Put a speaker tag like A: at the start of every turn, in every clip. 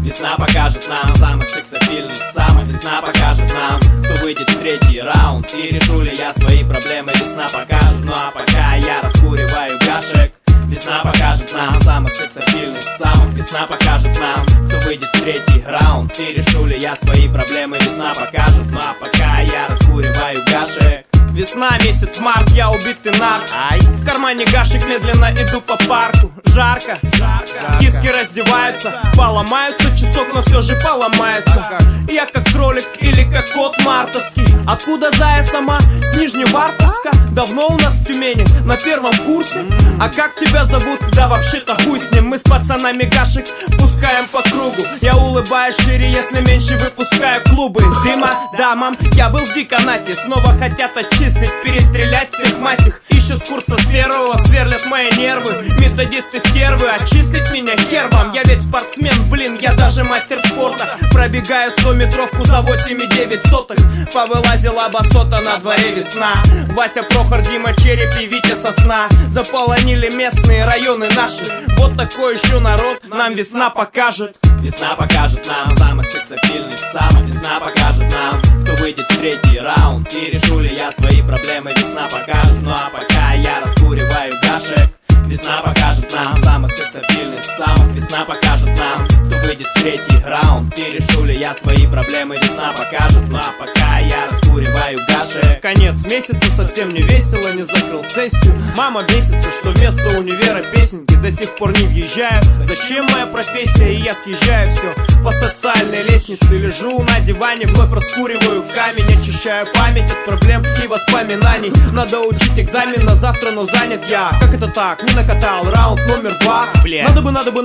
A: Весна покажет нам самых сексапильных самок. Весна покажет нам, кто выйдет в третий раунд. И решу ли я свои проблемы, весна покажет. Ну а пока я раскуриваю гашек. Весна покажет нам самых сексапильных самок. Весна покажет нам, кто выйдет в третий раунд. И решу ли я свои проблемы, весна покажет. Ну а пока я раскуриваю гашек.
B: Весна, месяц март, я убитый нарк. В кармане гашек, медленно иду по парку. Жарко, киски раздеваются, поломаются часок, но все же поломается. Я как кролик или как кот мартовский. Откуда зая сама? С Нижневартовска. Давно у нас в Тюмени, на первом курсе. А как тебя зовут? Да вообще-то хуй с ним. Мы с пацанами гашек пускаем по кругу. Я улыбаюсь шире, если меньше выпускаю клубы. Дыма дамам, я был в деканате. Снова хотят отчислить, перестрелять всех мать их. Ищут с курса с первого, сверлят мои нервы. Методисты стервы, отчислить меня хер вам. Я ведь спортсмен, блин, я даже мастер спорта. Пробегаю 100-метровку за 8,9. Повылазила басота, на дворе весна. Вася, Прохор, Дима, Череп и Витя Сосна заполонили местные районы наши. Вот такой еще народ нам весна покажет.
A: Весна покажет нам самых сексапильных самок. Весна покажет нам, кто выйдет в третий раунд. И решу ли я свои проблемы, весна покажет. Ну а пока я раскуриваю гашек. Весна покажет нам самых сексапильных самок. Весна покажет нам, кто выйдет в третий раунд. И решу ли я свои проблемы, весна покажет. Ну а пока я раскуриваю гашек.
B: Конец месяца, совсем не весело, не закрыл сессию. Мама бесится, что вместо универа песенки до сих пор не въезжаю. Зачем моя профессия, и я съезжаю все по социальной лестнице. Лежу на диване, вновь раскуриваю камень. Очищаю память от проблем и воспоминаний. Надо учить экзамен на завтра, но занят я. Как это так? Не накатал, раунд номер 2. Надо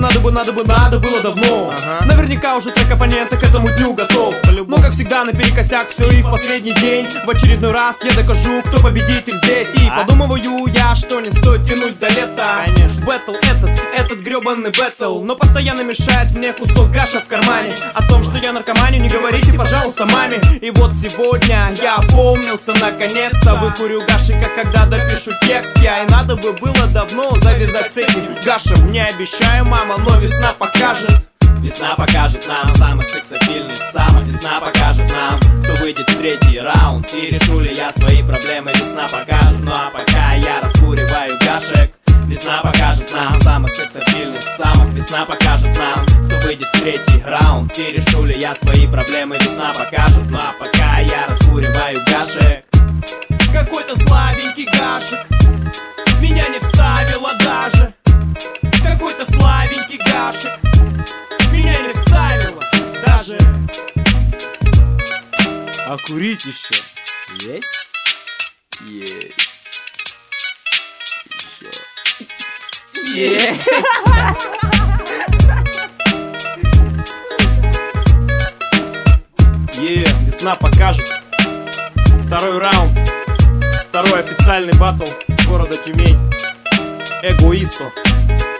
B: было давно. Наверняка уже трек оппонента к этому дню готов. Но как всегда наперекосяк, все и в последний день. В очередной раз я докажу, кто победитель здесь. И подумываю я, что не стоит тянуть до лета. Бэтл этот гребаный бэтл. Но постоянно мешает мне кусок гаша в кармане. О том, что я наркоманию, не говорите, пожалуйста, маме. И вот сегодня я опомнился наконец-то. Выкурю гашика, когда допишу текст я. И надо бы было давно завязать с этим гашем. Не обещаю, мама, но весна покажет.
A: Весна покажет нам самых сексапильных самок. Весна покажет нам, кто выйдет в третий раунд. И решу ли я свои проблемы, весна покажет. Ну а пока я раскуриваю гашек. Весна покажет нам самых сексапильных самок. Весна покажет нам, кто выйдет в третий раунд. И решу ли я свои проблемы, весна покажет. Ну а пока я раскуриваю гашек.
B: Какой-то слабенький гашек меня не вставило даже. Какой-то слабенький гашек меня не вставило даже. А курить еще есть? Есть. Еще. Весна покажет. Второй раунд. Второй официальный баттл города Тюмень. Эгоисто.